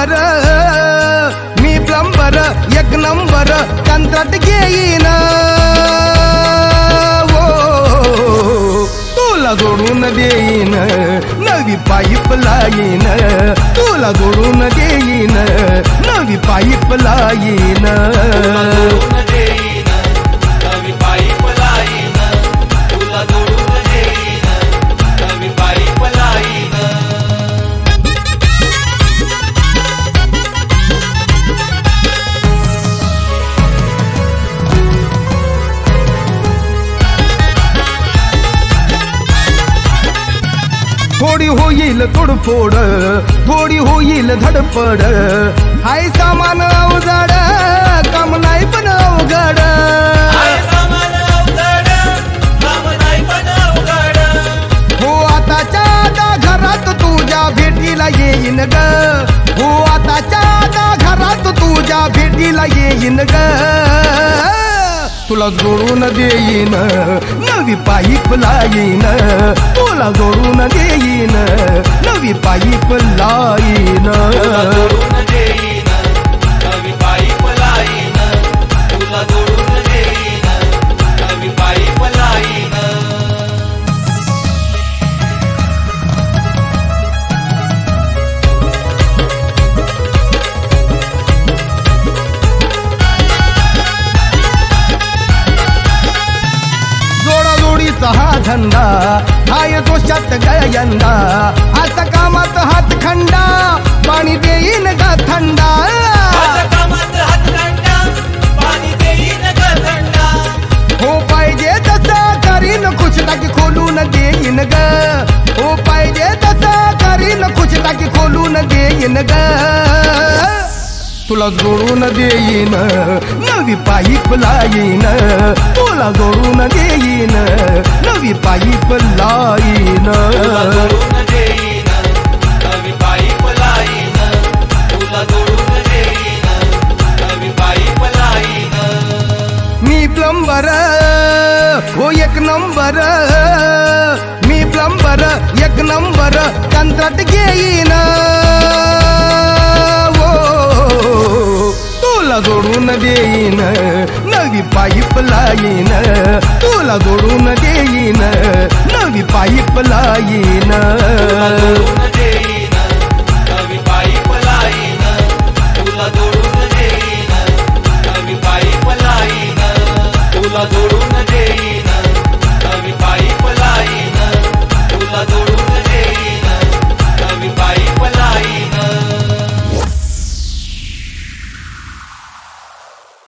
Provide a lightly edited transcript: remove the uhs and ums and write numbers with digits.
plumber मी plumber एक number कंत्राट घेईन तुला जोडून देईन नवी पाईप लाईन तुला जोडून देईन नवी पाईप लाईन थोडी होईल तोडफोड थोडी होईल धडपड हाय सामान अवजड काम नाही पण अवघड हो आताच्या आता घरात तुझ्या भेटीला येईन ग हो आताच्या आता घरात तुझ्या भेटीला येईन ग तुला जोडून देईन नवी पाईप लाईन तुला जोडून देईन नवी पाईप लाईन हा धंदा हाय दोषात गयंदा आता कामात हात खंडा पाणी देईन ग थंडा हो पाहिजे तसं करीन खुश टाकी खोलून देईन ग हो पाहिजे तसं करीन खुश टाकी खोलून देईन ग तुला जोडून देईन नवी पाईप लाईन तुला जोडून देईन नवी पाईप लाईन मी प्लंबर हो एक नंबर मी प्लंबर एक नंबर कंत्राट घेईन तुला जोडून देईन नवी पाईप लाईन तुला जोडून देईन नवी पाईप लाईन